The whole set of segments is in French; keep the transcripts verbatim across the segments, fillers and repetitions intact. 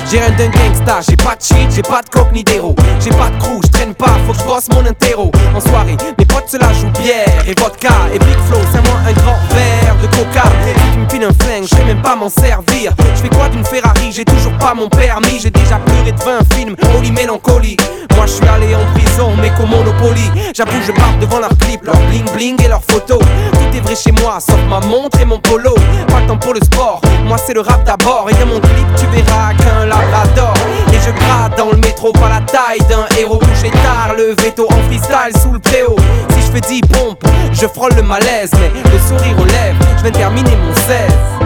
J'ai rien d'un gangsta, j'ai pas de shit, j'ai pas de coke ni d'héros. J'ai pas de crew, j'traîne pas, faut que j'bosse mon interro. En soirée, mes potes se la jouent bière et vodka. Et Big Flow, c'est moi un grand verre de coca. Tu me files un flingue, j'sais même pas m'en servir. J'fais quoi d'une Ferrari, j'ai toujours pas mon permis. J'ai déjà pleuré de vingt films, holy mélancolie. Moi j'suis allé en prison, mais qu'au Monopoly. J'avoue je barbe devant leurs clips, leurs bling bling et leurs photos. Tout est vrai chez moi, sauf ma montre et mon polo. Pas le temps pour le sport, moi c'est le rap d'abord. Et dans mon clip tu verras qu'un labrador. Et je gratte dans le métro, pas la taille d'un héros. Couché tard, le veto en freestyle sous le préau. Si je fais dix pompes, je frôle le malaise. Mais le sourire aux lèvres, je viens de terminer mon seize.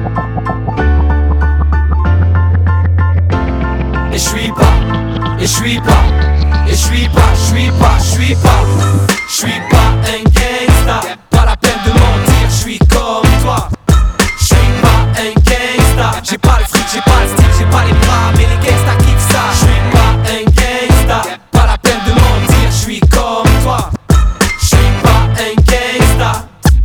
Et je suis pas, et je suis pas, et je suis pas, je suis pas, je suis pas, je suis pas un gangsta. Pas la peine de mentir, je suis comme toi. Je suis pas un gangsta. J'ai pas le fric, j'ai pas le style, j'ai pas les bras, mais les gangsta kiffent ça. Je suis pas un gangsta. Pas la peine de mentir, je suis comme toi. Je suis pas un gangsta.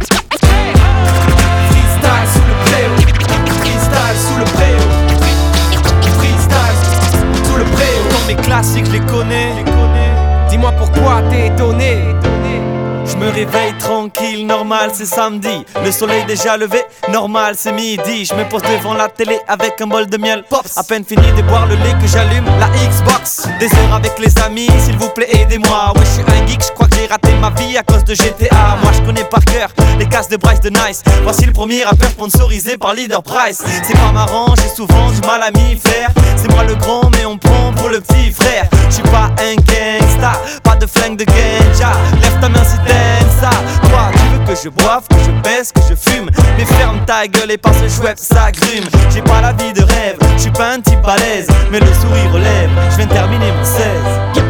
Freestyle sous le préau, freestyle sous le préau, freestyle sous le préau. Dans mes classiques, je les connais. Dis-moi pourquoi t'es étonné. Je me réveille tranquille, normal c'est samedi. Le soleil déjà levé, normal c'est midi. Je me pose devant la télé avec un bol de miel Pops. À peine fini de boire le lait que j'allume la Xbox. Des heures avec les amis, s'il vous plaît aidez-moi. Ouais je suis un geek, je crois que j'ai raté ma vie à cause de G T A. Moi je connais par cœur les cases de Bryce de Nice. Voici le premier rappeur sponsorisé par Leader Price. C'est pas marrant, j'ai souvent du mal à m'y faire. C'est moi le grand mais on prend pour le petit frère. Je suis pas un gangsta, pas de flingue de ganja. Lève ta main si t'aimes ça. Toi tu veux que je boive, que je baisse, que je fume. Mais ferme ta gueule et passe le chouette, ça grume. J'ai pas la vie de rêve, je suis pas un type balèze. Mais le sourire aux lèvres, je viens de terminer mon seize.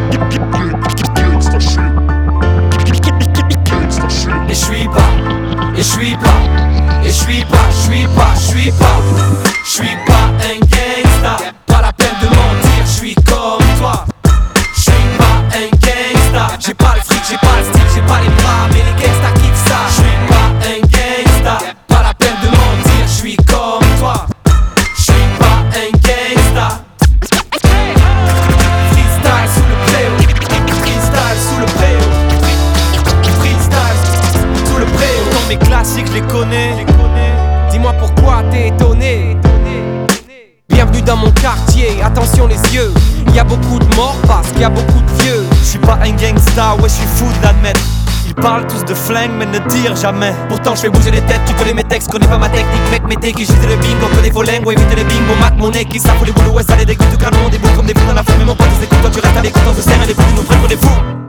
Et je suis pas, et je suis pas, et je suis pas, je suis pas, je suis pas, je suis pas un gangsta. Pas la peine de mentir, je suis comme toi. Je suis pas un gangsta. J'ai pas le fric, j'ai pas le style, j'ai pas les bras, mais les gangsta kiffent ça. Je suis pas un gangsta. Pas la peine de mentir, je suis comme toi. Je suis pas un gangsta. Freestyle sous le préau, freestyle sous le préau, freestyle sous le préau. Dans mes classiques, je les connais. Dis-moi pourquoi t'es étonné. Bienvenue dans mon quartier, attention les yeux. Y'a beaucoup de morts parce qu'il y a beaucoup de vieux. Je suis pas un gangsta, ouais je suis fou de l'admettre. Ils parlent tous de flingue mais ne tirent jamais. Pourtant je fais bouger les têtes, tu connais mes textes, connais pas ma technique. Mec mettez qui j'étais le bingo, connais vos langues, ouais évitez les bingo. Mat mon nez qui ça pour les boulots, ouais ça les dégoûte du canon. Des bouts comme des fous dans la flamme, mais mon pote c'est écoute, toi tu restes à l'écoute, on se serre et les fous nous prennent pour des fous.